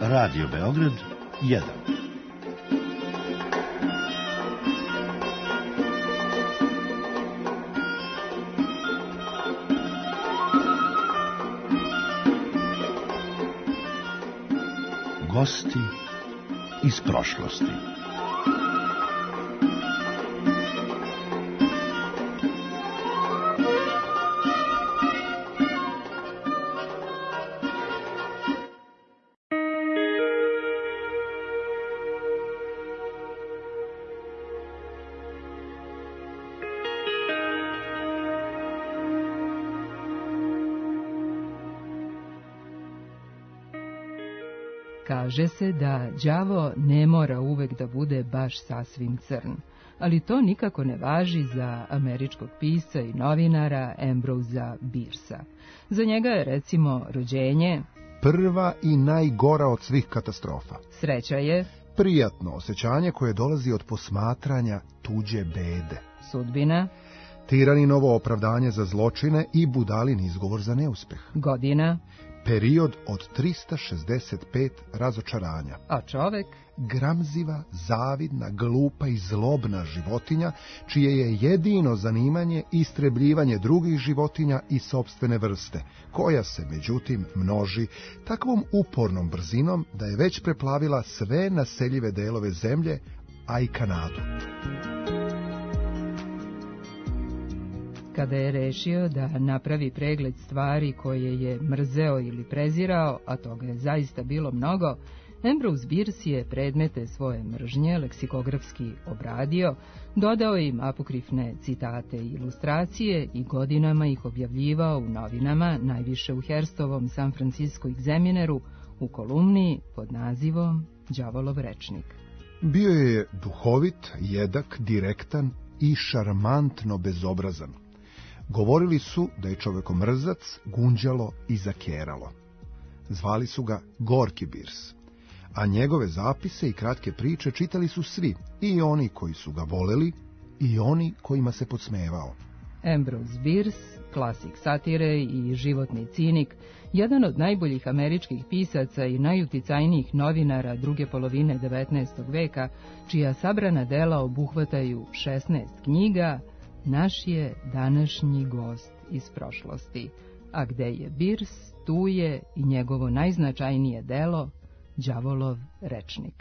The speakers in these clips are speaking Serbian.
Radio Beograd 1. Gosti iz prošlosti. Kaže se da đavo ne mora uvek da bude baš sasvim crn, ali to nikako ne važi za američkog pisca i novinara Ambrosa Biercea. Za njega je, recimo, rođenje prva i najgora od svih katastrofa. Sreća je Prijatno osjećanje koje dolazi od posmatranja tuđe bede. sudbina, Tiraninovo opravdanje za zločine i budalin izgovor za neuspeh. godina, Period od 365 razočaranja. a čovek Gramziva, zavidna, glupa i zlobna životinja, čije je jedino zanimanje istrebljivanje drugih životinja i sopstvene vrste, koja se, međutim, množi takvom upornom brzinom da je već preplavila sve naseljive delove zemlje, a i Kanadu. Kada je rešio da napravi pregled stvari koje je mrzeo ili prezirao, a toga je zaista bilo mnogo, Ambrose Bierce je predmete svoje mržnje leksikografski obradio, dodao im apokrifne citate i ilustracije i godinama ih objavljivao u novinama, najviše u Herstovom San Francisco Examineru, u kolumni pod nazivom Đavolov rečnik. Bio je duhovit, jedak, direktan i šarmantno bezobrazan. Govorili su da je čovekomrzac, gunđalo i zakeralo. Zvali su ga Gorki Bierce, a njegove zapise i kratke priče čitali su svi, i oni koji su ga voleli, i oni kojima se podsmevao. Ambrose Bierce, klasik satire i životni cinik, jedan od najboljih američkih pisaca i najuticajnijih novinara druge polovine 19. veka, čija sabrana dela obuhvataju 16 knjiga, naš je današnji gost iz prošlosti, a gde je Bierce, tu je i njegovo najznačajnije delo, Đavolov rečnik.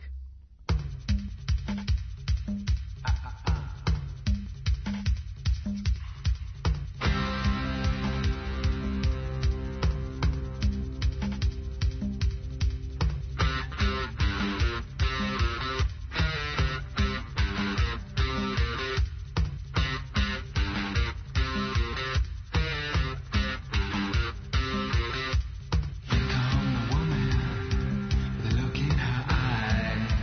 Look in her eyes.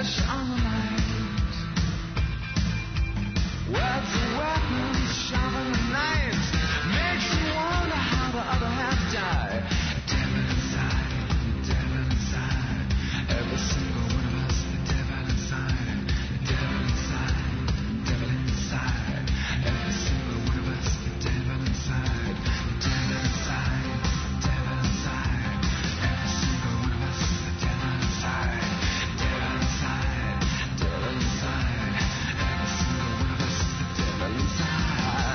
fresh on the mind. Words and weapons, sharper than knives, makes you wonder how the other half died. Devil inside, every single one of us, the devil inside, the devil inside, the devil inside, every single one of us, the devil inside, the devil inside, the devil inside, every single one of us, the devil inside, devil inside, devil inside, every single one of us, the devil inside.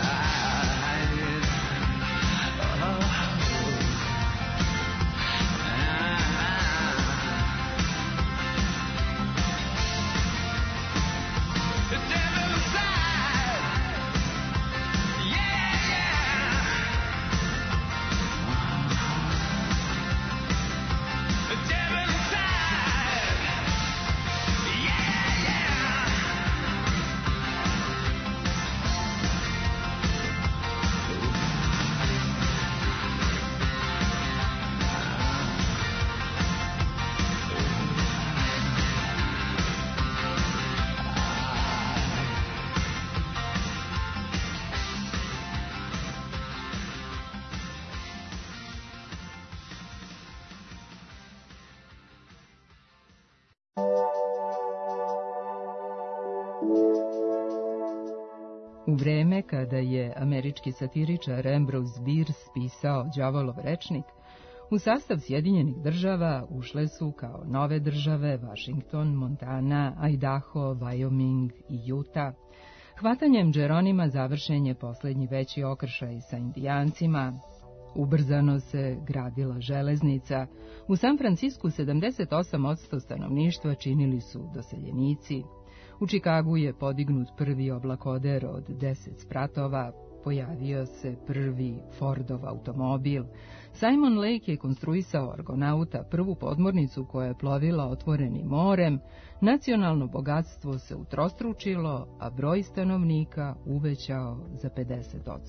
U vreme kada je američki satiričar Ambrose Bierce pisao Đavolov rečnik, u sastav Sjedinjenih država ušle su kao nove države Washington, Montana, Idaho, Wyoming i Utah. Hvatanjem Džeronima završen je posljednji veći okršaj sa indijancima. Ubrzano se gradila železnica. U San Francisku 78% stanovništva činili su doseljenici. U Čikagu je podignut prvi oblakoder od 10 spratova, pojavio se prvi Fordov automobil. Simon Lake je konstruisao Argonauta, prvu podmornicu koja je plovila otvorenim morem, nacionalno bogatstvo se utrostručilo, a broj stanovnika uvećao za 50%.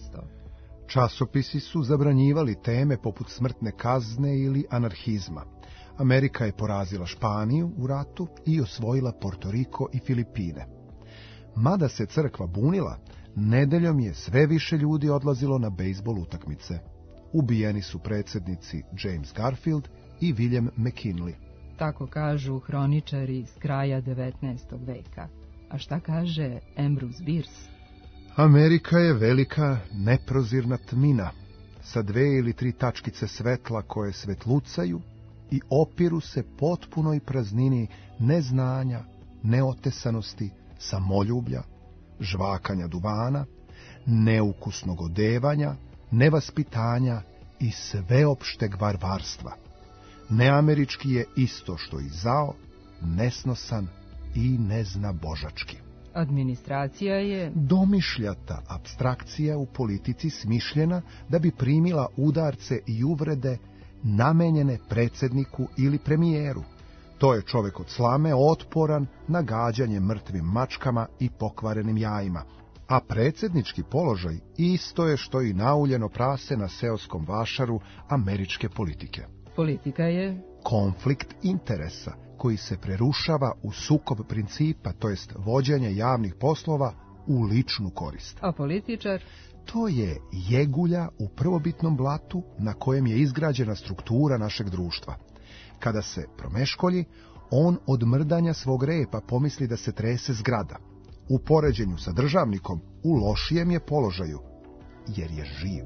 Časopisi su zabranjivali teme poput smrtne kazne ili anarhizma. Amerika je porazila Španiju u ratu i osvojila Porto Riko i Filipine. Mada se crkva bunila, nedeljom je sve više ljudi odlazilo na bejzbol utakmice. Ubijeni su predsjednici James Garfield i William McKinley. Tako kažu hroničari s kraja 19. veka. A šta kaže Ambrose Bierce? Amerika je velika neprozirna tmina, sa 2 ili 3 tačkice svetla koje svetlucaju i opiru se potpunoj praznini neznanja, neotesanosti, samoljublja, žvakanja duvana, neukusnog odevanja, nevaspitanja i sveopšteg varvarstva. Neamerički je isto što i zao, nesnosan i neznabožački. Administracija je domišljata apstrakcija u politici smišljena da bi primila udarce i uvrede namenjene predsjedniku ili premijeru. To je čovjek od slame otporan na gađanje mrtvim mačkama i pokvarenim jajima, a predsjednički položaj isto je što i nauljeno prase na seoskom vašaru američke politike. Politika je konflikt interesa koji se prerušava u sukob principa, to jest vođenje javnih poslova u ličnu korist. A političar? To je jegulja u prvobitnom blatu na kojem je izgrađena struktura našeg društva. Kada se promeškolji, on od mrdanja svog repa pomisli da se trese zgrada. U poređenju sa državnikom u lošijem je položaju, jer je živ.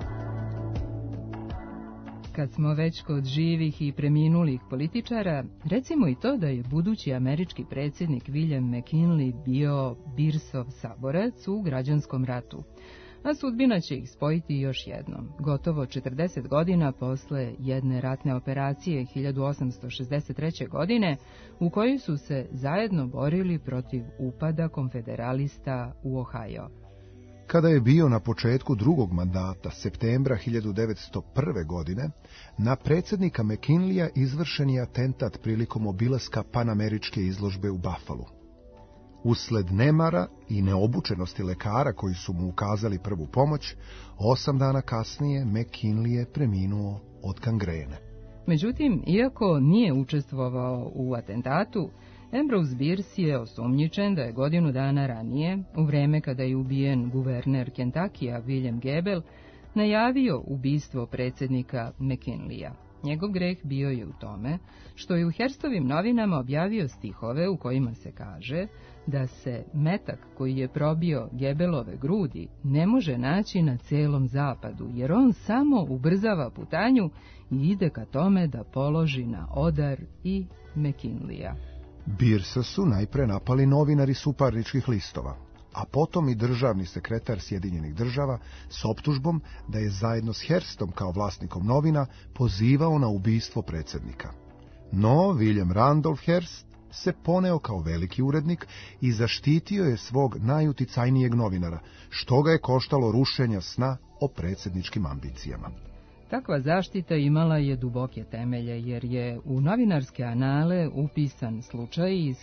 Kad smo već kod živih i preminulih političara, recimo i to da je budući američki predsjednik William McKinley bio Bierceov saborac u građanskom ratu. A sudbina će ih spojiti još jednom. Gotovo 40 godina posle jedne ratne operacije 1863. godine, u kojoj su se zajedno borili protiv upada konfederalista u Ohio. Kada je bio na početku drugog mandata, septembra 1901. godine, na predsjednika McKinleya izvršen je atentat prilikom obilaska panameričke izložbe u Buffalu. Usled nemara i neobučenosti lekara koji su mu ukazali prvu pomoć, 8 dana kasnije McKinley je preminuo od gangrene. Međutim, iako nije učestvovao u atentatu, Ambrose Bierce je osumnjičen da je godinu dana ranije, u vreme kada je ubijen guverner Kentakija William Gebel, najavio ubistvo predsjednika McKinleya. Njegov greh bio je u tome što je u Herstovim novinama objavio stihove u kojima se kaže da se metak koji je probio Gebelove grudi ne može naći na celom zapadu, jer on samo ubrzava putanju i ide ka tome da položi na odar i McKinleya. Biercea su najpre napali novinari suparničkih listova, a potom i državni sekretar Sjedinjenih država s optužbom da je zajedno s Herstom kao vlasnikom novina pozivao na ubistvo predsjednika. No, William Randolph Hearst se poneo kao veliki urednik i zaštitio je svog najuticajnijeg novinara, što ga je koštalo rušenja sna o predsjedničkim ambicijama. Takva zaštita imala je duboke temelje, jer je u novinarske anale upisan slučaj iz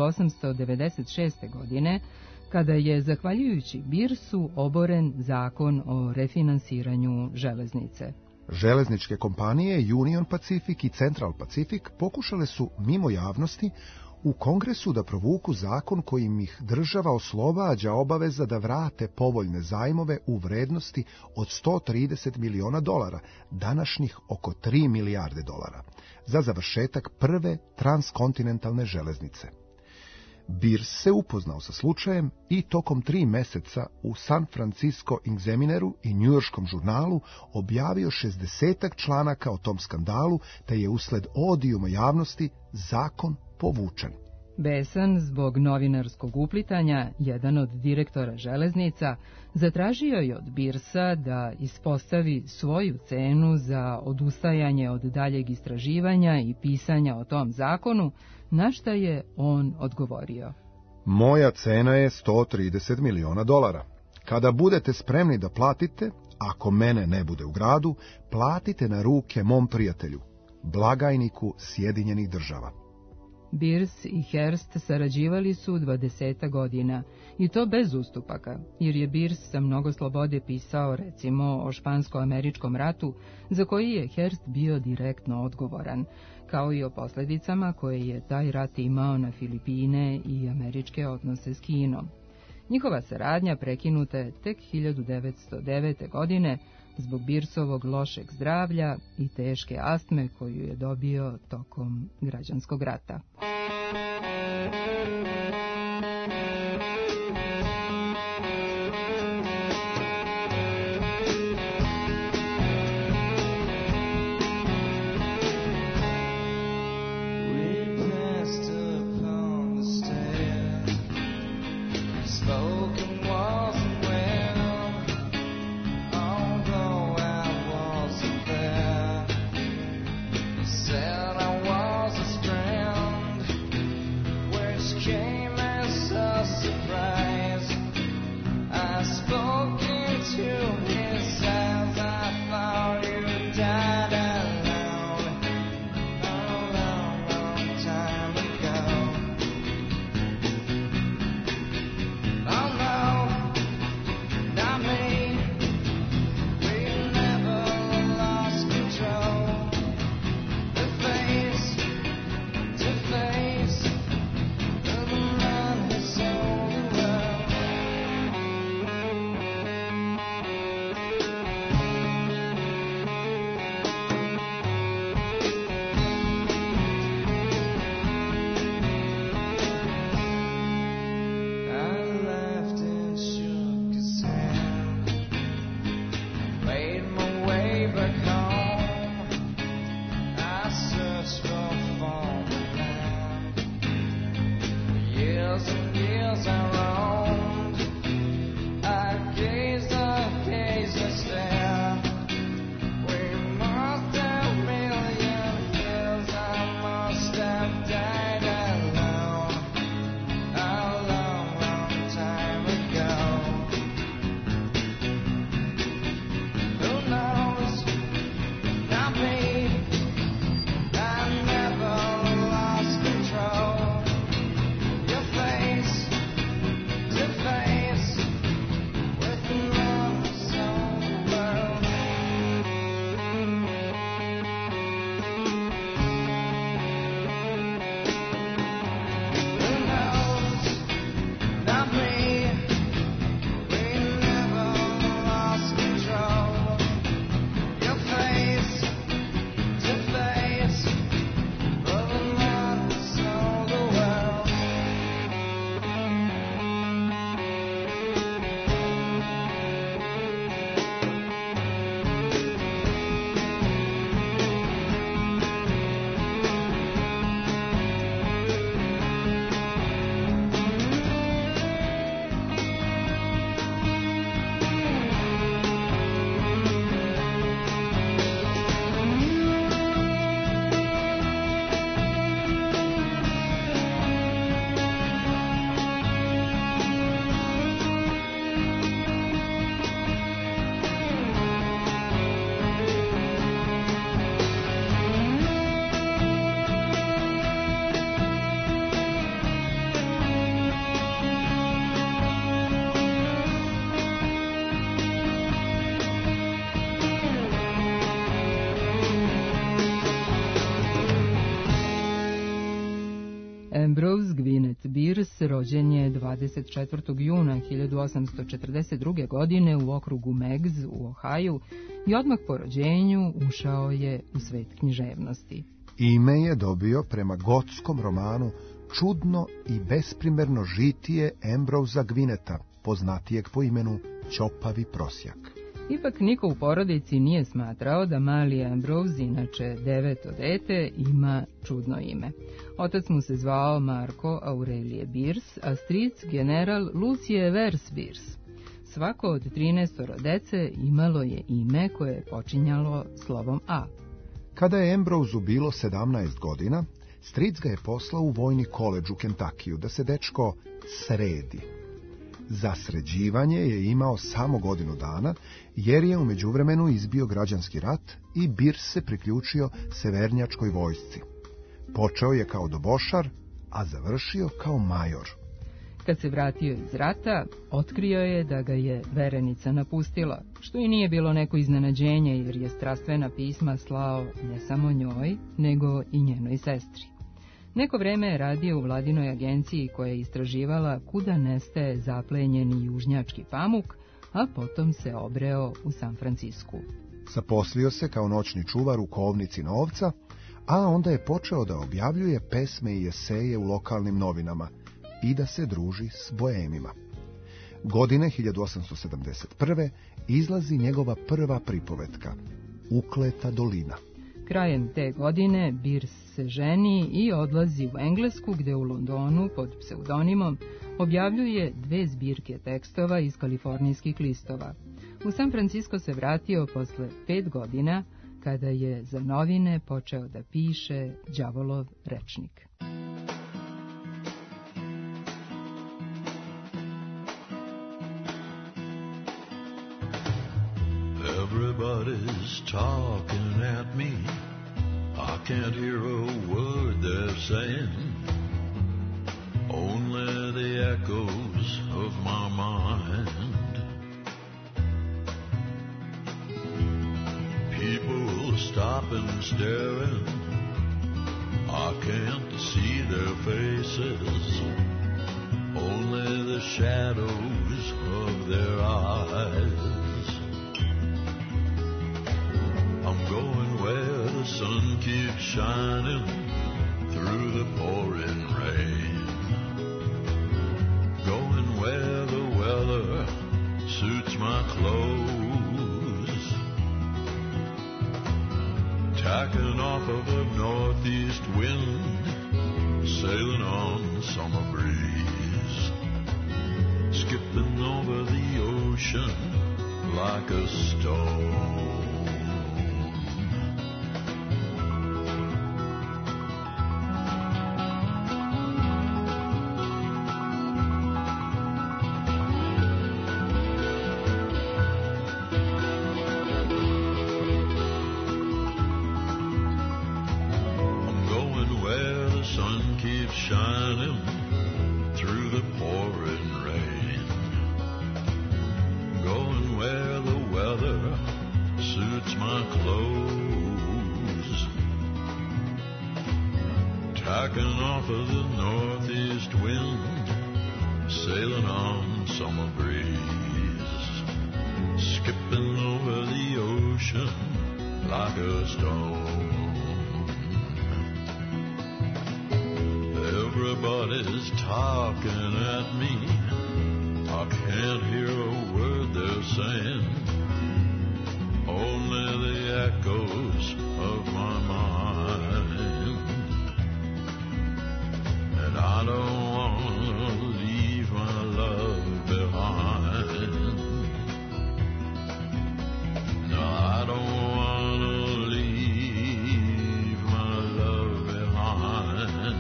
1896. godine, kada je, zahvaljujući Bierceu, oboren zakon o refinansiranju železnice. Železničke kompanije Union Pacific i Central Pacific pokušale su, mimo javnosti, u Kongresu da provuku zakon kojim ih država oslobađa obaveza da vrate povoljne zajmove u vrednosti od $130 miliona, današnjih oko 3 milijarde dolara, za završetak prve transkontinentalne železnice. Bierce se upoznao sa slučajem i tokom 3 meseca u San Francisco Examineru i Njujorškom žurnalu objavio 60 članaka o tom skandalu, te je usled odijuma javnosti zakon povučen. Besan zbog novinarskog uplitanja, jedan od direktora železnica zatražio je od Biercea da ispostavi svoju cenu za odustajanje od daljeg istraživanja i pisanja o tom zakonu, na šta je on odgovorio: Moja cena je $130 miliona. Kada budete spremni da platite, ako mene ne bude u gradu, platite na ruke mom prijatelju, blagajniku Sjedinjenih država. Bierce i Hearst sarađivali su 20 godina, i to bez ustupaka, jer je Bierce sa mnogo slobode pisao, recimo, o špansko-američkom ratu, za koji je Hearst bio direktno odgovoran, kao i o posljedicama koje je taj rat imao na Filipine i američke odnose s Kinom. Njihova saradnja prekinuta je tek 1909. godine zbog Bierceovog lošeg zdravlja i teške astme koju je dobio tokom građanskog rata. Ambrose Gwinnett Bierce rođen je 24. juna 1842. godine u okrugu Meigs u Ohaju i odmah po rođenju ušao je u svet književnosti. Ime je dobio prema gotskom romanu Čudno i besprimerno žitije Ambrosea Gwinnetta, poznatijeg po imenu Ćopavi prosjak. Ipak niko u porodici nije smatrao da mali Ambrose, inače 9. dete, ima čudno ime. Otac mu se zvao Marko Aurelije Bierce, a stric general Lucije Vers Bierce. Svako od 13 dece imalo je ime koje je počinjalo slovom A. Kada je Ambroseu bilo 17 godina, stric ga je poslao u vojni koledž u Kentakiju da se dečko sredi. Za sređivanje je imao samo godinu dana, jer je u međuvremenu izbio građanski rat i Bierce se priključio severnjačkoj vojsci. Počeo je kao dobošar, a završio kao major. Kad se vratio iz rata, otkrio je da ga je verenica napustila, što i nije bilo neko iznenađenje, jer je strastvena pisma slao ne samo njoj, nego i njenoj sestri. Neko vreme je radio u vladinoj agenciji koja je istraživala kuda nestaje zaplenjeni južnjački pamuk, a potom se obreo u San Francisku. Zaposlio se kao noćni čuvar u kovnici novca, a onda je počeo da objavljuje pesme i eseje u lokalnim novinama i da se druži s boemima. Godine 1871. izlazi njegova prva pripovetka, Ukleta dolina. Krajem te godine Bierce se ženi i odlazi u Englesku, gde u Londonu pod pseudonimom objavljuje 2 zbirke tekstova iz kalifornijskih listova. U San Francisco se vratio posle 5 godina, kada je za novine počeo da piše Đavolov rečnik. Everybody's talking at me. I can't hear a word they're saying. Only the echoes of my mind. People stop and staring. I can't see their faces. Only the shadows of their eyes. I'm going where the sun keeps shining through the pouring rain. Going where the weather suits my clothes. Tacking off of a northeast wind, sailing on summer breeze. Skipping over the ocean like a stone. Shining through the pouring rain. Going where the weather suits my clothes. Tacking off of the northeast wind, sailing on summer breeze. Skipping over the ocean like a stone. Everybody's talking at me. I can't hear a word they're saying. Only the echoes of my mind. And I don't want to leave my love behind. No, I don't want to leave my love behind.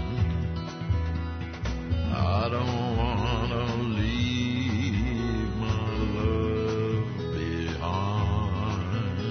I don't want to leave my love behind.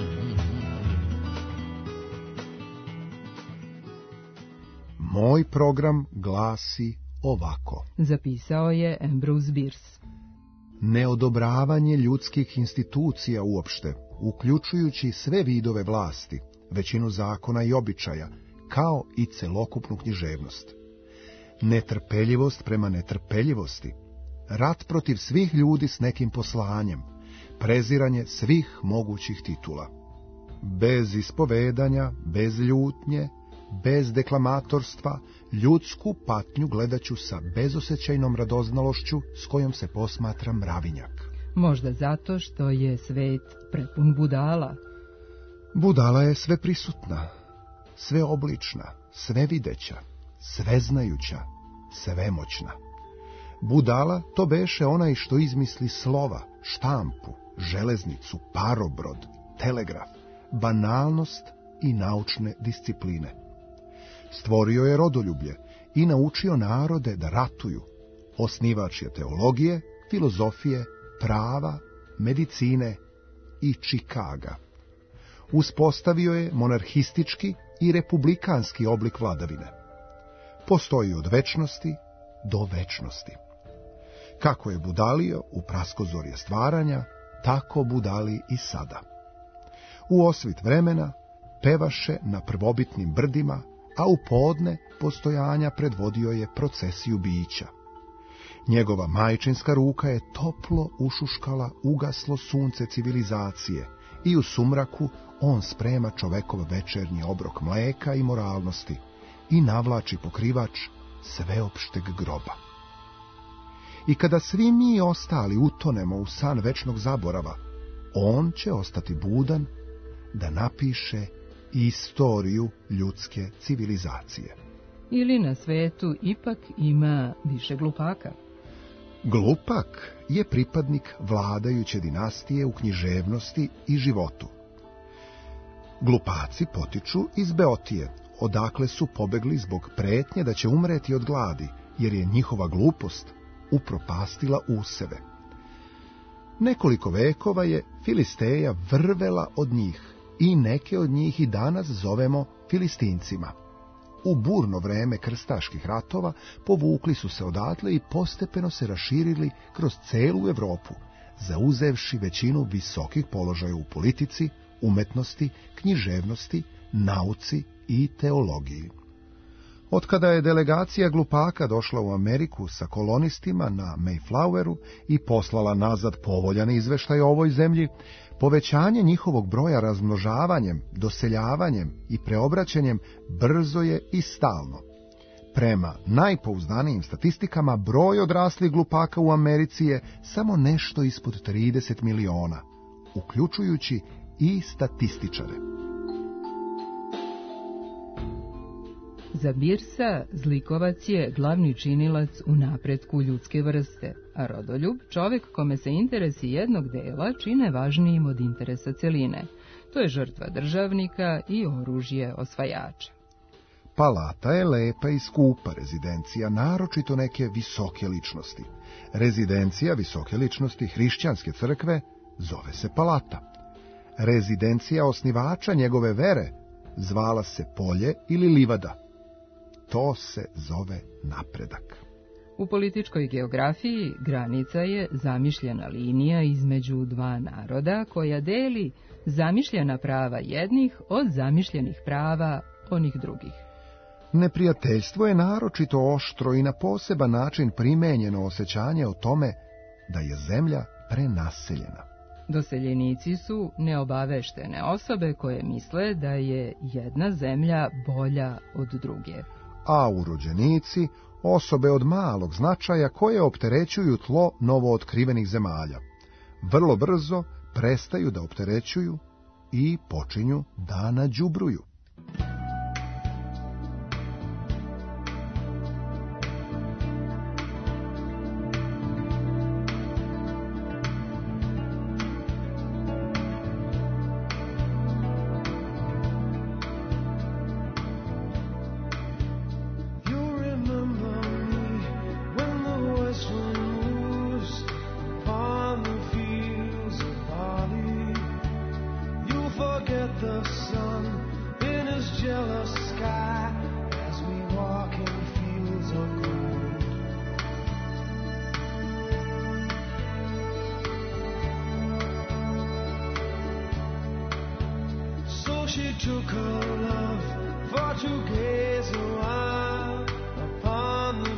Moj program glasi ovako. Zapisao je Ambrose Bierce. Neodobravanje ljudskih institucija uopšte, uključujući sve vidove vlasti, većinu zakona i običaja, kao i celokupnu književnost. netrpeljivost prema netrpeljivosti, rat protiv svih ljudi s nekim poslanjem, preziranje svih mogućih titula. Bez ispovedanja, bez ljutnje, bez deklamatorstva, ljudsku patnju gledaću sa bezosjećajnom radoznalošću s kojom se posmatra mravinjak. Možda zato što je svet prepun budala. Budala je sve prisutna, sveoblična, svevideća, sveznajuća, svemoćna. Budala to beše onaj što izmisli slova, štampu, železnicu, parobrod, telegraf, banalnost i naučne discipline. Stvorio je rodoljublje i naučio narode da ratuju. Osnivač je teologije, filozofije, prava, medicine i Čikaga. Uspostavio je monarhistički i republikanski oblik vladavine. Postoji od večnosti do večnosti. Kako je budalio u praskozorje stvaranja, tako budali i sada. U osvit vremena pevaše na prvobitnim brdima, a u podne postojanja predvodio je procesiju bića. Njegova majčinska ruka je toplo ušuškala ugaslo sunce civilizacije i u sumraku on sprema čovekov večernji obrok mleka i moralnosti i navlači pokrivač sveopšteg groba. I kada svi mi ostali utonemo u san večnog zaborava, on će ostati budan da napiše istoriju ljudske civilizacije. Ili na svetu ipak ima više glupaka? Glupak je pripadnik vladajuće dinastije u književnosti i životu. Glupaci potiču iz Beotije, odakle su pobegli zbog pretnje da će umreti od gladi, jer je njihova glupost upropastila useve. Nekoliko vekova je Filisteja vrvela od njih i neke od njih i danas zovemo Filistincima. U burno vreme krstaških ratova povukli su se odatle i postepeno se raširili kroz celu Evropu, zauzevši većinu visokih položaja u politici, umetnosti, književnosti, nauci i teologiji. Otkada je delegacija glupaka došla u Ameriku sa kolonistima na Mayfloweru i poslala nazad povoljan izveštaj o ovoj zemlji, povećanje njihovog broja razmnožavanjem, doseljavanjem i preobraćanjem brzo je i stalno. Prema najpouzdanijim statistikama, broj odraslih glupaka u Americi je samo nešto ispod 30 miliona, uključujući i statističare. Za Birsa zlikovac je glavni činilac u napretku ljudske vrste, a rodoljub čovek kome se interesi jednog dela čine važnijim od interesa celine. To je žrtva državnika i oružje osvajača. Palata je lepa i skupa rezidencija, naročito neke visoke ličnosti. Rezidencija visoke ličnosti hrišćanske crkve zove se palata. Rezidencija osnivača njegove vere zvala se polje ili livada. To se zove napredak. U političkoj geografiji granica je zamišljena linija između dva naroda koja deli zamišljena prava jednih od zamišljenih prava onih drugih. Neprijateljstvo je naročito oštro i na poseban način primenjeno osjećanje o tome da je zemlja prenaseljena. Doseljenici su neobaveštene osobe koje misle da je jedna zemlja bolja od druge. A urođenici, osobe od malog značaja koje opterećuju tlo novootkrivenih zemalja. Vrlo brzo prestaju da opterećuju i počinju da nađubruju. She took her love for to gaze a while upon the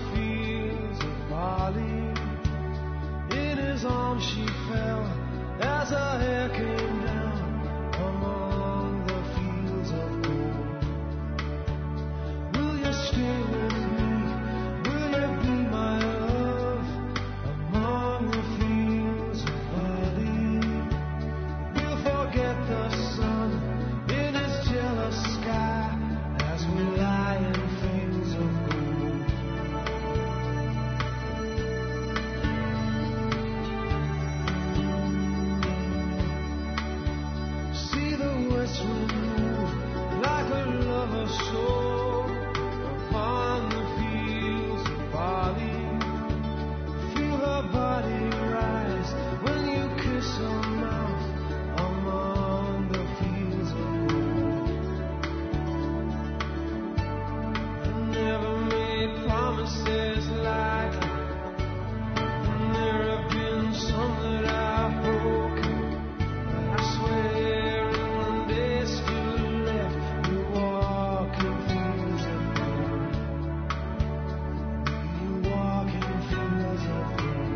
as our hair came down among the fields of gold. Will you stay with me? Will you be my love among the fields of barley? We'll forget the sun in his jealous sky as we lie in fields of gold. See the west wind move like a lover's soul upon the fields of barley. Feel her body rise when you kiss her mouth among the fields of gold. I never made promises like that, and there have been some that I've broken. I swear in the days still left, you walk in fields of gold. You walk in fields of gold.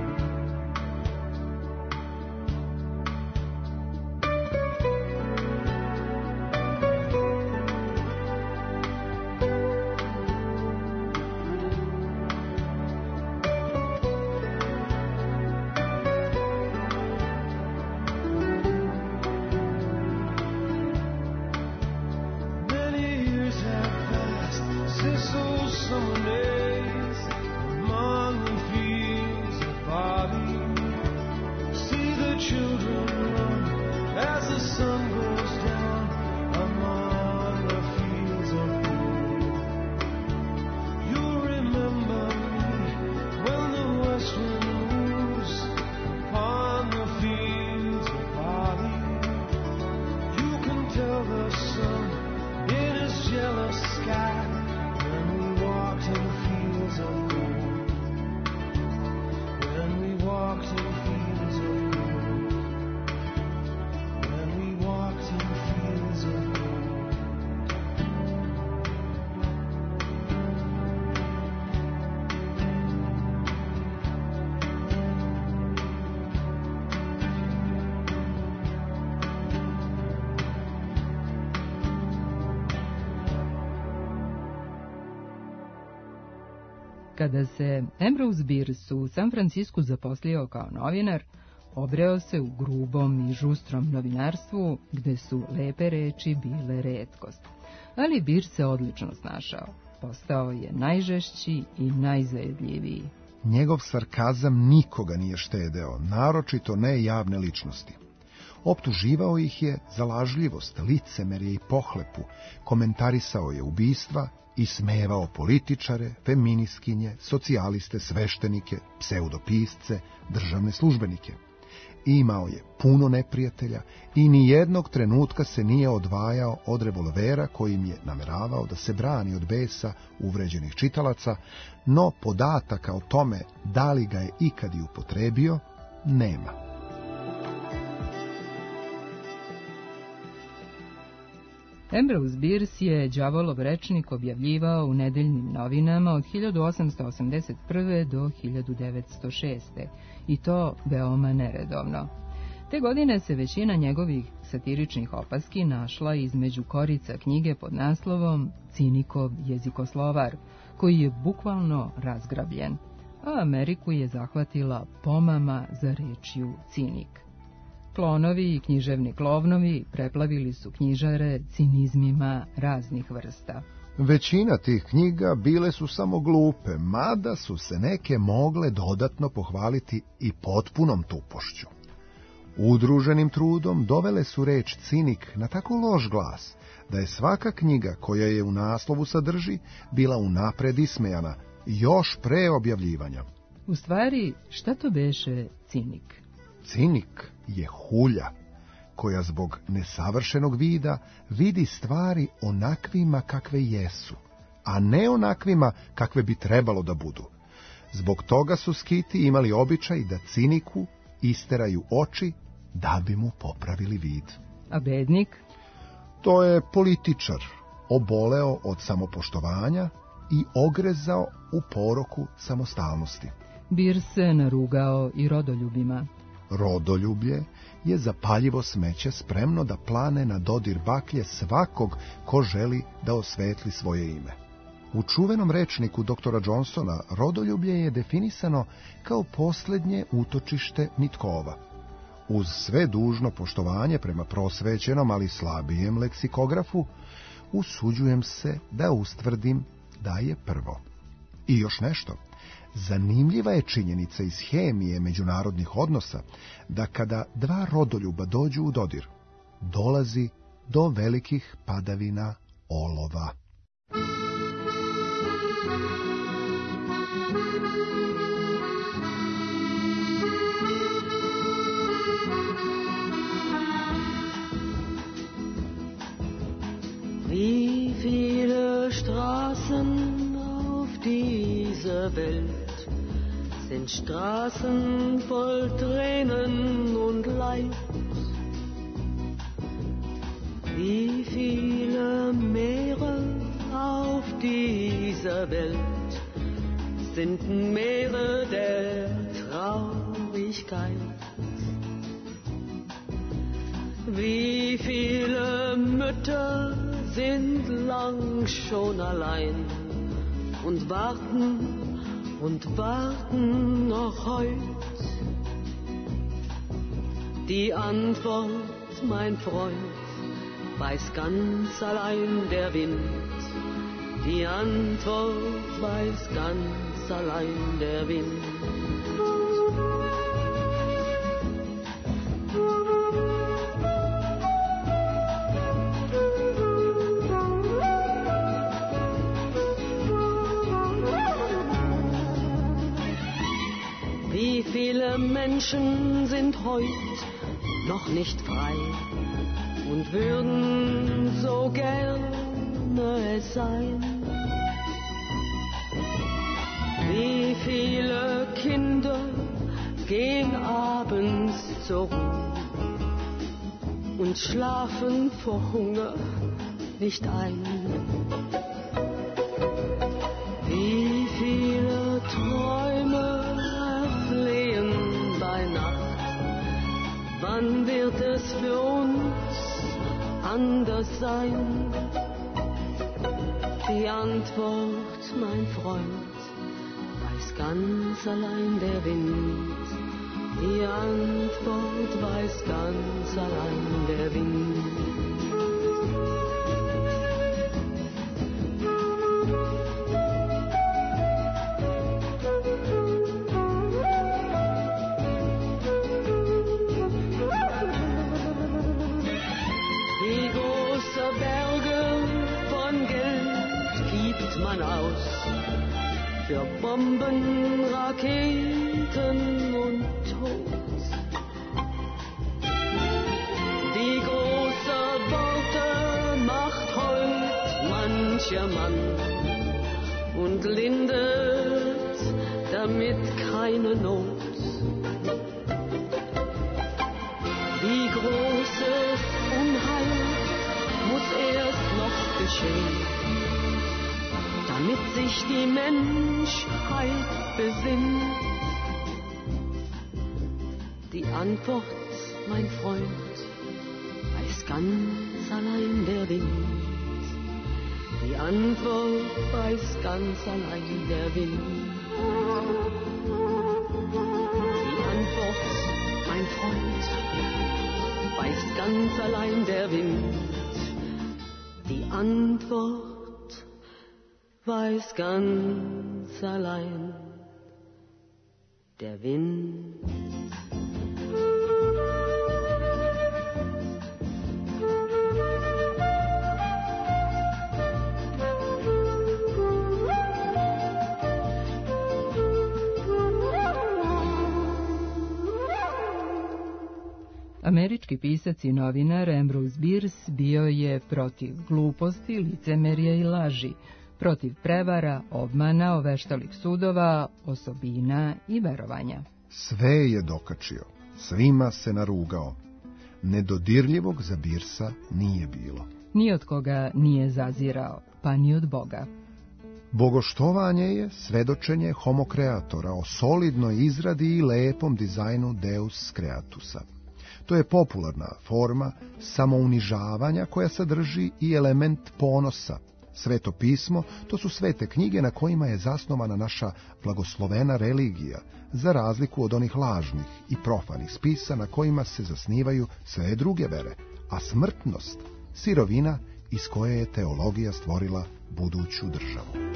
Many years have passed since those summer days among the fields of barley. See the children run as the sun goes down among the fields of gold. You'll remember me when the west wind moves upon the fields of barley. You can tell the sun in his jealous sky when we walked in fields of gold. When we walked in fields of gold. When we walked in fields of gold. Kada se Ambrose Bierce u San Francisku zaposlio kao novinar, obreo se u grubom i žustrom novinarstvu, gde su lepe reči bile retkost. Ali Bierce se odlično snašao. Postao je najžešći i najzajedljiviji. Njegov sarkazam nikoga nije štedeo, naročito ne javne ličnosti. Optuživao ih je za lažljivost, licemerje i pohlepu, komentarisao je ubistva, ismevao političare, feminiskinje, socijaliste, sveštenike, pseudopisce, državne službenike. Imao je puno neprijatelja i ni jednog trenutka se nije odvajao od revolvera kojim je nameravao da se brani od besa uvređenih čitalaca, no podataka o tome da li ga je ikad i upotrebio nema. Ambrose Bierce je đavolov rečnik objavljivao u nedeljnim novinama od 1881. do 1906. i to veoma neredovno. Te godine se većina njegovih satiričnih opaski našla između korica knjige pod naslovom Cinikov jezikoslovar, koji je bukvalno razgrabljen, a Ameriku je zahvatila pomama za rečju cinik. Klonovi i književni klovnovi preplavili su knjižare cinizmima raznih vrsta. Većina tih knjiga bile su samo glupe, mada su se neke mogle dodatno pohvaliti i potpunom tupošću. Udruženim trudom dovele su reč cinik na tako loš glas, da je svaka knjiga koja je u naslovu sadrži bila unapred ismejana, još pre objavljivanja. U stvari, šta to beše cinik? Cinik je hulja, koja zbog nesavršenog vida vidi stvari onakvima kakve jesu, a ne onakvima kakve bi trebalo da budu. Zbog toga su Skiti imali običaj da ciniku isteraju oči da bi mu popravili vid. A bednik? To je političar, oboleo od samopoštovanja i ogrezao u poroku samostalnosti. Bierce se narugao i rodoljubima. Rodoljublje je zapaljivo smeće spremno da plane na dodir baklje svakog ko želi da osvetli svoje ime. U čuvenom rečniku doktora Johnsona rodoljublje je definisano kao posljednje utočište nitkova. Uz sve dužno poštovanje prema prosvećenom, ali slabijem leksikografu, usuđujem se da ustvrdim da je prvo. I još nešto. Zanimljiva je činjenica iz hemije međunarodnih odnosa da kada dva rodoljuba dođu u dodir, dolazi do velikih padavina olova. Wie viele Straßen auf dieser Welt sind Straßen voll Tränen und Leid. Wie viele Meere auf dieser Welt sind Meere der Traurigkeit. Wie viele Mütter sind lang schon allein und warten noch heut. Die Antwort, mein Freund, weiß ganz allein der Wind. Die Antwort weiß ganz allein der Wind. Wie viele Menschen sind heut noch nicht frei und würden so gerne es sein. Wie viele Kinder gehen abends zur Ruhe und schlafen vor Hunger nicht ein. Wie viele Träume erflehen bei Nacht. Wann wird es für uns anders sein? Die Antwort, mein Freund, weiß ganz allein der Wind. Die Antwort weiß ganz allein der Wind. Für Bomben, Raketen und Tod. Wie große Worte macht heut mancher Mann und lindert damit keine Not. Wie großes Unheil muss erst noch geschehen, damit sich die Menschheit besinnt. Die Antwort, mein Freund, weiß ganz allein der Wind. Die Antwort weiß ganz allein der Wind. Die Antwort, mein Freund, weiß ganz allein der Wind. Die Antwort weiß ganz allein der Wind. Američki pisac i novinar Ambrose Bierce bio je protiv gluposti, licemerja i laži, protiv prevara, obmana, oveštalih sudova, osobina i verovanja. Sve je dokačio, svima se narugao. Nedodirljivog za Biercea nije bilo. Ni od koga nije zazirao, pa ni od Boga. Bogoštovanje je svedočenje homokreatora o solidnoj izradi i lepom dizajnu Deus Creatusa. To je popularna forma samounižavanja koja sadrži i element ponosa. Sveto pismo, to su svete knjige na kojima je zasnovana naša blagoslovena religija, za razliku od onih lažnih i profanih spisa na kojima se zasnivaju sve druge vere, a smrtnost, sirovina iz koje je teologija stvorila buduću državu.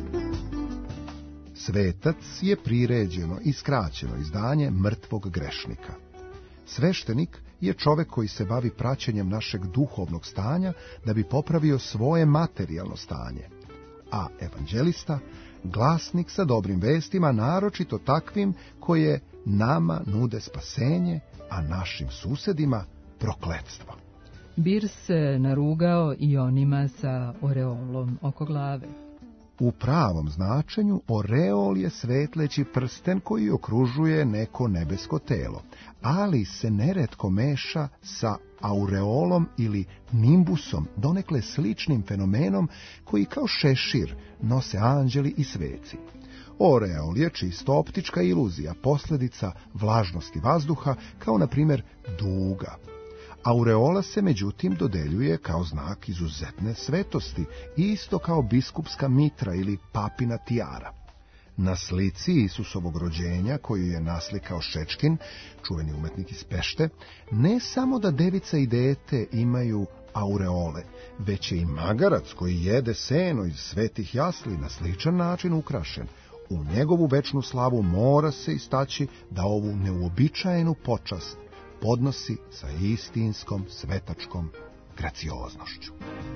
Svetac je priređeno i skraćeno izdanje mrtvog grešnika. Sveštenik je čovek koji se bavi praćenjem našeg duhovnog stanja da bi popravio svoje materijalno stanje, a evanđelista glasnik sa dobrim vestima, naročito takvim koje nama nude spasenje, a našim susedima prokletstvo. Bir se narugao i onima sa oreolom oko glave. U pravom značenju, oreol je svetleći prsten koji okružuje neko nebesko telo, ali se neretko meša sa aureolom ili nimbusom, donekle sličnim fenomenom koji kao šešir nose anđeli i sveci. Oreol je čisto optička iluzija, posljedica vlažnosti vazduha, kao na primjer duga. Aureola se međutim dodeljuje kao znak izuzetne svetosti, isto kao biskupska mitra ili papina tijara. Na slici Isusovog rođenja, koju je naslikao Šečkin, čuveni umetnik iz Pešte, ne samo da devica i dete imaju aureole, već je i magarac koji jede seno iz svetih jasli na sličan način ukrašen. U njegovu večnu slavu mora se istaći da ovu neuobičajenu počast podnosi sa istinskom svetačkom gracioznošću.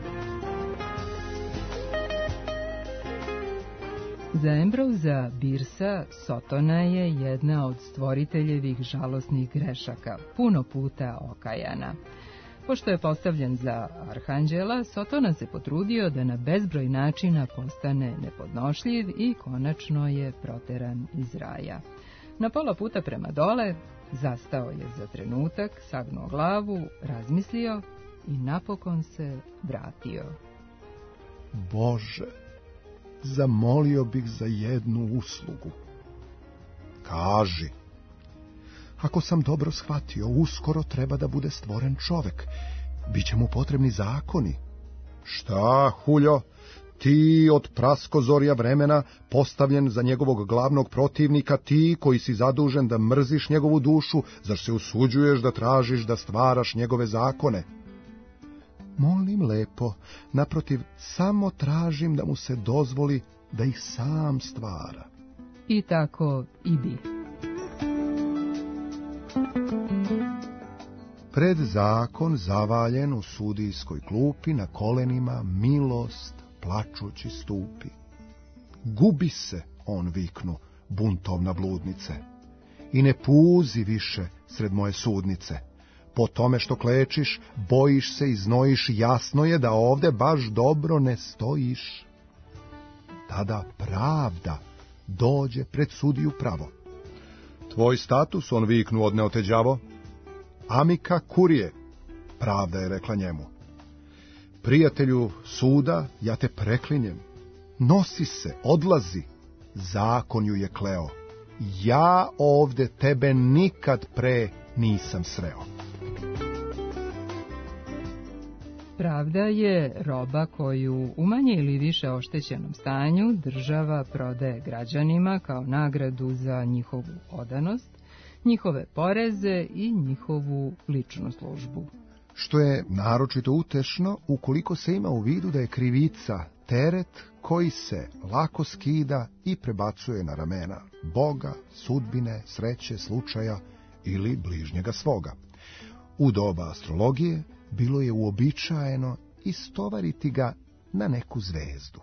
Za Ambrosea Biercea Sotona je jedna od stvoriteljevih žalosnih grešaka, puno puta okajana. Pošto je postavljen za arhanđela, Sotona se potrudio da na bezbroj načina postane nepodnošljiv i konačno je proteran iz raja. Na pola puta prema dole zastao je za trenutak, sagnuo glavu, razmislio i napokon se vratio. Bože, zamolio bih za jednu uslugu. Kaži. Ako sam dobro shvatio, uskoro treba da bude stvoren čovek. Biće mu potrebni zakoni. Šta, huljo? Ti od praskozorja vremena, postavljen za njegovog glavnog protivnika, ti koji si zadužen da mrziš njegovu dušu, zar se usuđuješ da tražiš da stvaraš njegove zakone? Molim lepo, naprotiv, samo tražim da mu se dozvoli da ih sam stvara. I tako i bi. Pred zakon zavaljen u sudijskoj klupi, na kolenima milost plačući stupi. Gubi se, on viknu, buntovna bludnice, i ne puzi više sred moje sudnice. Po tome što klečiš, bojiš se i znojiš, jasno je da ovde baš dobro ne stojiš. Tada pravda dođe pred sudiju pravo. Tvoj status, on viknu, odneo đavo. Amika kurije, pravda je rekla njemu. Prijatelju suda, ja te preklinjem. Nosi se, odlazi. Zakon ju je kleo. Ja ovde tebe nikad pre nisam sreo. Pravda je roba koju u manje ili više oštećenom stanju država prodaje građanima kao nagradu za njihovu odanost, njihove poreze i njihovu ličnu službu. Što je naročito utešno ukoliko se ima u vidu da je krivica teret koji se lako skida i prebacuje na ramena Boga, sudbine, sreće, slučaja ili bližnjega svoga. U doba astrologije bilo je uobičajeno istovariti ga na neku zvezdu.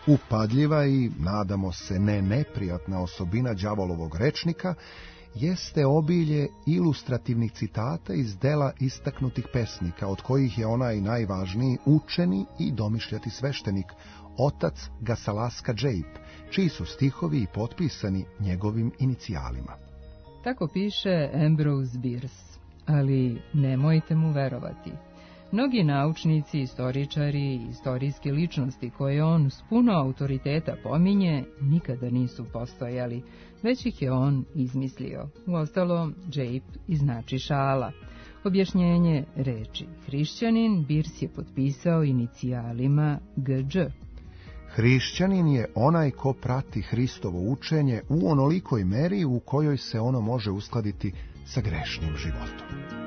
Upadljiva i, nadamo se, ne neprijatna osobina đavolovog rečnika jeste obilje ilustrativnih citata iz dela istaknutih pesnika, od kojih je onaj najvažniji učeni i domišljati sveštenik, otac Gasalaska Džejp, čiji su stihovi potpisani njegovim inicijalima. Tako piše Ambrose Bierce, ali nemojte mu verovati. Mnogi naučnici, istoričari i istorijske ličnosti koje on s puno autoriteta pominje nikada nisu postojali, već ih je on izmislio. Uostalom, Džejp i znači šala. Objašnjenje reči hrišćanin Bierce je potpisao inicijalima Gđ. Hrišćanin je onaj ko prati Hristovo učenje u onolikoj meri u kojoj se ono može uskladiti sa grešnim životom.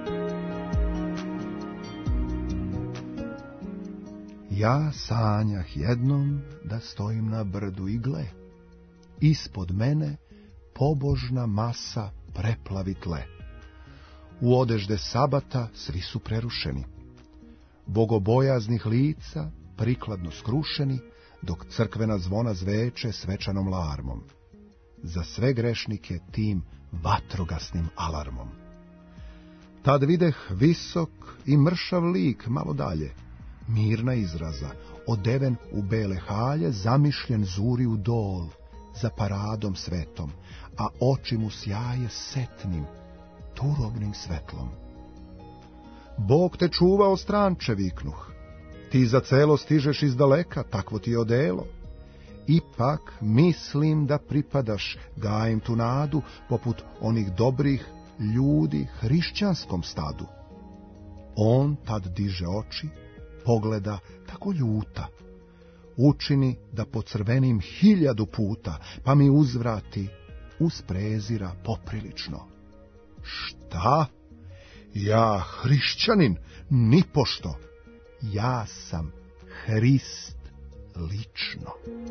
Ja sanjah jednom da stojim na brdu i gle, ispod mene pobožna masa preplavi tle. U odežde sabata svi su prerušeni, bogobojaznih lica prikladno skrušeni, dok crkvena zvona zveče svečanom larmom. Za sve grešnike tim vatrogasnim alarmom. Tad videh visok i mršav lik malo dalje, mirna izraza, odeven u bele halje, zamišljen zuri u dol, za paradom svetom, a oči mu sjaje setnim, turobnim svetlom. Bog te čuvao, stranče, viknuh. Ti za celo stižeš iz daleka, takvo ti je odelo. Ipak mislim da pripadaš, gajim tu nadu, poput onih dobrih ljudi hrišćanskom stadu. On tad diže oči, pogleda tako ljuta, učini da pocrvenim 1000 puta, pa mi uzvrati, usprezira poprilično. Šta? Ja hrišćanin? Nipošto. Ja sam Hrist lično.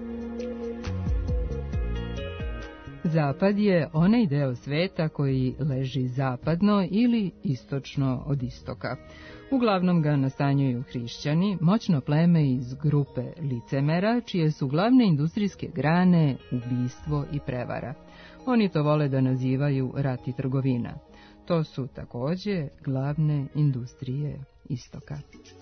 Zapad je onaj deo sveta koji leži zapadno ili istočno od istoka. Uglavnom ga nastanjuju hrišćani, moćno pleme iz grupe licemera, čije su glavne industrijske grane ubistvo i prevara. Oni to vole da nazivaju rat i trgovina. To su takođe glavne industrije istoka.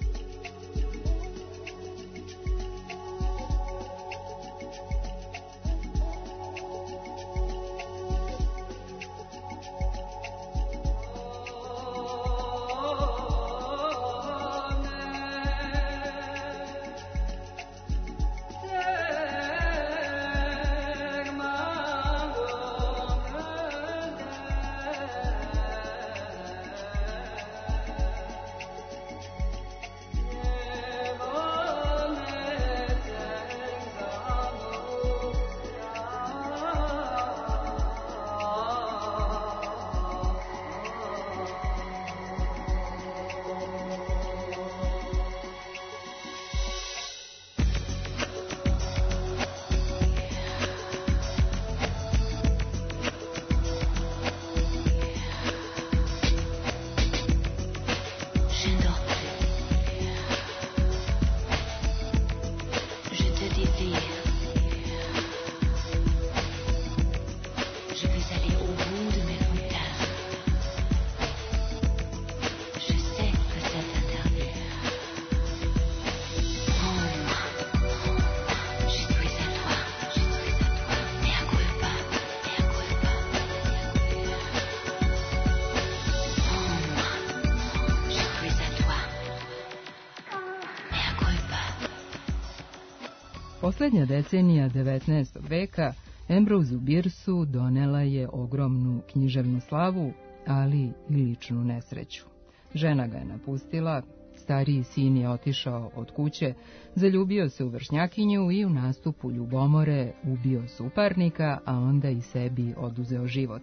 Poslednja decenija 19. veka Ambroseu Bierceu donela je ogromnu književnu slavu, ali i ličnu nesreću. Žena ga je napustila, stariji sin je otišao od kuće, zaljubio se u vršnjakinju i u nastupu ljubomore ubio suparnika, a onda i sebi oduzeo život.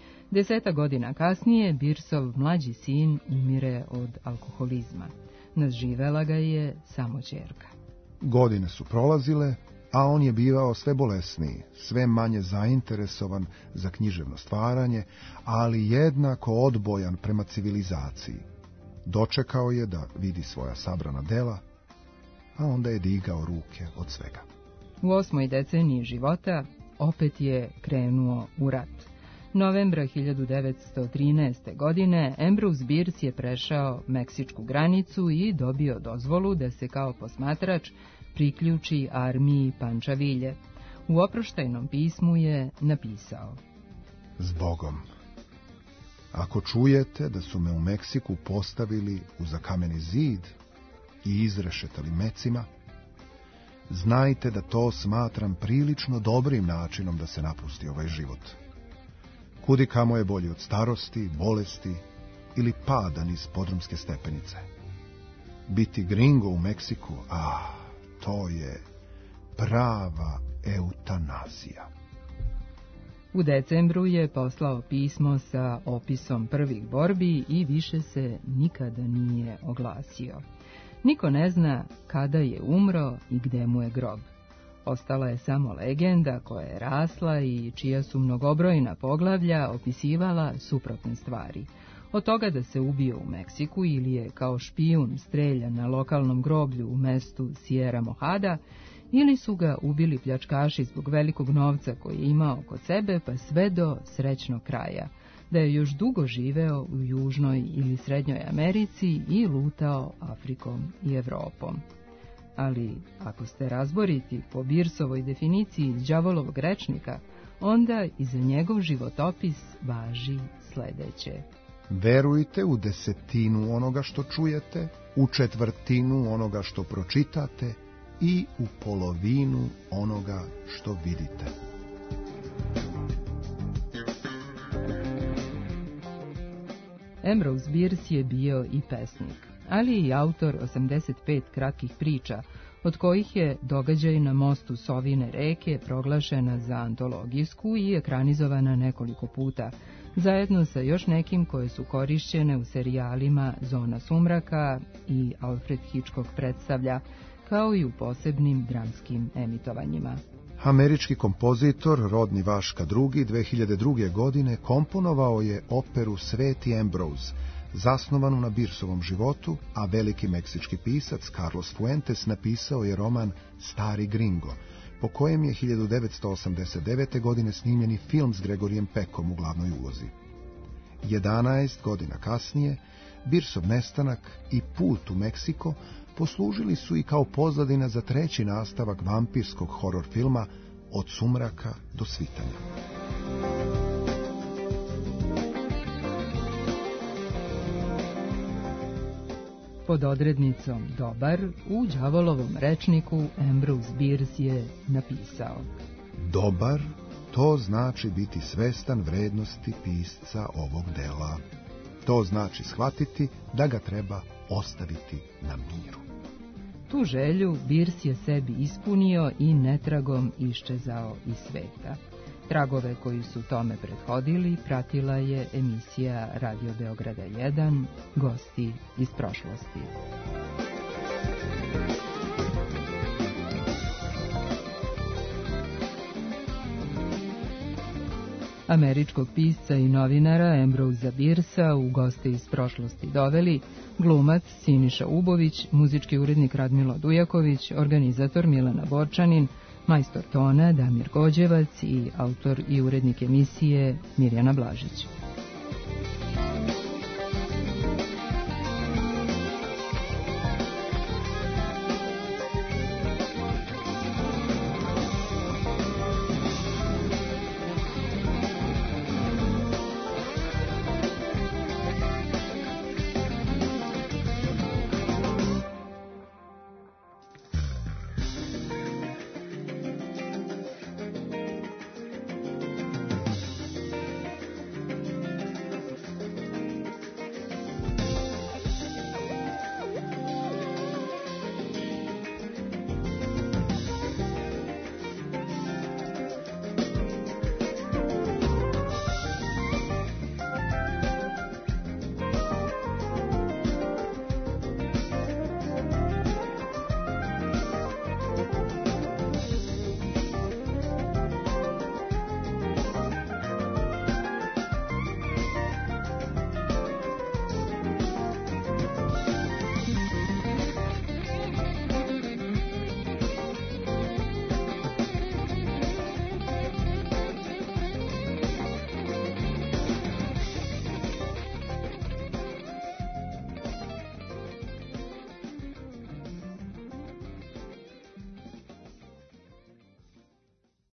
10 godina kasnije Bierceov mlađi sin umire od alkoholizma. Nadživela ga je samo ćerka. Godine su prolazile, a on je bivao sve bolesniji, sve manje zainteresovan za književno stvaranje, ali jednako odbojan prema civilizaciji. Dočekao je da vidi svoja sabrana dela, a onda je digao ruke od svega. U 8. deceniji života opet je krenuo u rat. Novembra 1913. godine Ambrose Bierce je prešao meksičku granicu i dobio dozvolu da se kao posmatrač priključi armiji Pančavilje. U oproštajnom pismu je napisao: Zbogom, ako čujete da su me u Meksiku postavili uza kameni zid i izrešetali mecima, znajte da to smatram prilično dobrim načinom da se napusti ovaj život. Kudi kamo je bolji od starosti, bolesti ili pada niz podrumske stepenice. Biti gringo u Meksiku, to je prava eutanazija. U decembru je poslao pismo sa opisom prvih borbi i više se nikada nije oglasio. Niko ne zna kada je umro i gde mu je grob. Ostala je samo legenda koja je rasla i čija su mnogobrojna poglavlja opisivala suprotne stvari. Od toga da se ubio u Meksiku ili je kao špijun streljan na lokalnom groblju u mestu Sierra Mojada, ili su ga ubili pljačkaši zbog velikog novca koji je imao kod sebe, pa sve do srećnog kraja, da je još dugo živeo u Južnoj ili Srednjoj Americi i lutao Afrikom i Evropom. Ali ako ste razboriti po Bierceovoj definiciji iz đavolovog rečnika, onda i za njegov životopis važi sledeće: verujte u 1/10 onoga što čujete, u 1/4 onoga što pročitate i u 1/2 onoga što vidite. Ambrose Bierce je bio i pesnik, ali i autor 85 kratkih priča, od kojih je Događaj na mostu Sovine reke proglašena za antologijsku i ekranizovana nekoliko puta, zajedno sa još nekim koje su korišćene u serijalima Zona sumraka i Alfred Hitchcock predstavlja, kao i u posebnim dramskim emitovanjima. Američki kompozitor Rodney Vaška II. 2002. godine komponovao je operu Sveti Ambrose, zasnovanu na Bierceovom životu, a veliki meksički pisac Carlos Fuentes napisao je roman Stari gringo, po kojem je 1989. godine snimljeni film s Gregorijem Peckom u glavnoj ulozi. 11 godina kasnije, Bierceov nestanak i put u Meksiko poslužili su i kao pozadina za 3. nastavak vampirskog horor filma Od sumraka do svitanja. Pod odrednicom dobar, u đavolovom rečniku Ambrose Bierce je napisao: Dobar, to znači biti svestan vrednosti pisca ovog dela. To znači shvatiti da ga treba ostaviti na miru. Tu želju Bierce je sebi ispunio i netragom iščezao iz sveta. Tragove koji su tome prethodili pratila je emisija Radio Beograda 1, Gosti iz prošlosti. Američkog pisca i novinara Ambrosea Biercea u Goste iz prošlosti doveli glumac Siniša Ubović, muzički urednik Radmilo Dujaković, organizator Milana Borčanin, majstor tona Damir Gođevac i autor i urednik emisije Mirjana Blažić.